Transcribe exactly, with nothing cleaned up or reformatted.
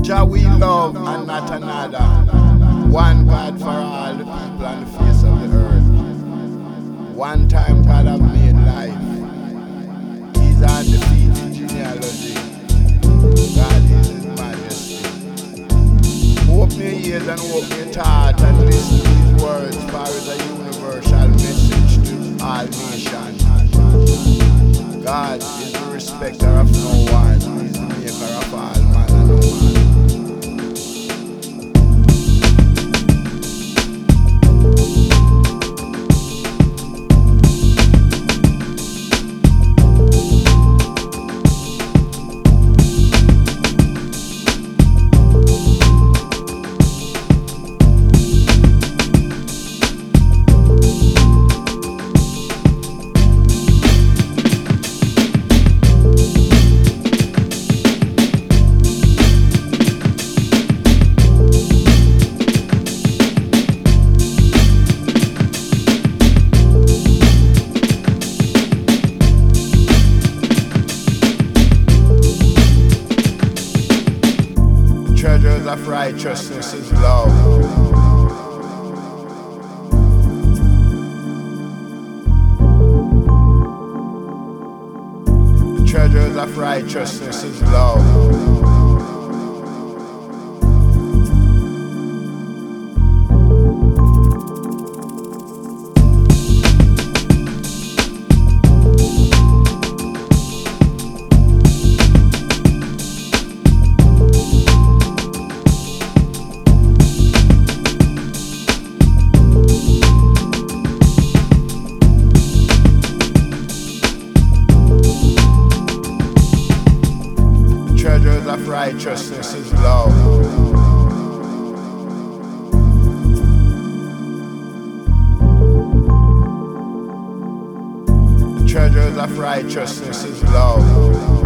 Jah we love and not another. One God for all the people on the face of the earth. One time God have made life. He's undefeated genealogy. God is His Majesty. Open your ears and open your heart and listen to His words, for it's a universal message to all nations. God is the respecter of no one. He is the maker of all man and woman. Treasures of righteousness is love. Treasures of righteousness is love. Treasures of righteousness is love. Treasures of righteousness is love.